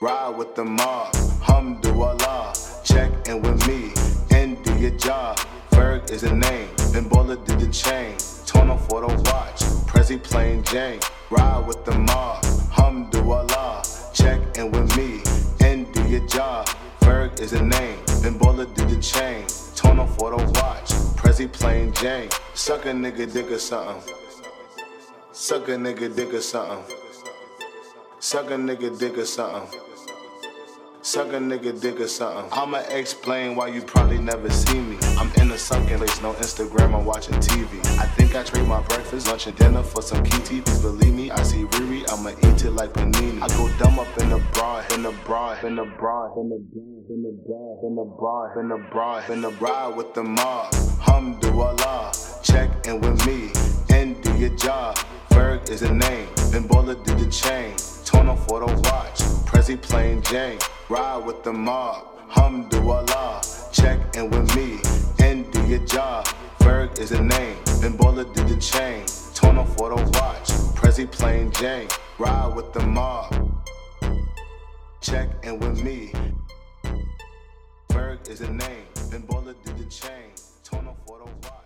ride with the mob. Alhamdulillah, check in with me and do your job. Ferg is the name, Bimbola did the chain. Tono for the watch, Prezi plain Jane. Ride with the mob, Alhamdulillah, check in with me and do your job. Ferg is the name, Bimbola did the chain. Tono for the watch, Prezi plain Jane. Suck a nigga dick or something. Suck a nigga dick or something. Suck a nigga dick or something. Suck a nigga dick or something. I'ma explain why you probably never see me. I'm in the sucking place, no Instagram, I'm watching TV. I think I trade my breakfast, lunch, and dinner for some kitty. Please believe me, I see Riri, I'ma eat it like panini. I go dumb up in the bra, in the bra, in the bra, in the bra, in the bra, in the bra, in the bra, in the ride with the mob. Alhamdulillah, check in with me and do your job. Ferg is the name, Bimbola did the chain. Tono for the watch, Prezi plain Jane. Ride with the mob, Alhamdulillah, check in with me and do your job. Ferg is the name, Bimbola did the chain. Tono for the watch, Prezi plain Jane. Ride with the mob, check in with me. Ferg is the name, Bimbola did the chain. Tono for the watch.